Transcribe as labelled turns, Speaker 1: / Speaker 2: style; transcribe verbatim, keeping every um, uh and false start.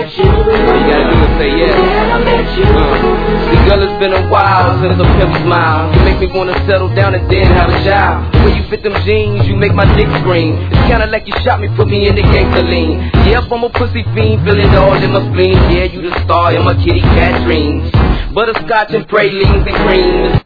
Speaker 1: met you.
Speaker 2: You gotta do is say yes.
Speaker 1: Then I met you.
Speaker 2: Uh, see, girl, it's been a while since a pimp smile. You make me wanna settle down and then have a child. The way you fit them jeans, you make my dick scream. It's kinda like you shot me, put me in the gangster lean. Yep, I'm a pussy fiend, feel it all in my spleen. Yeah, you the star in my kitty cat dreams. Butterscotch and pralines and cream.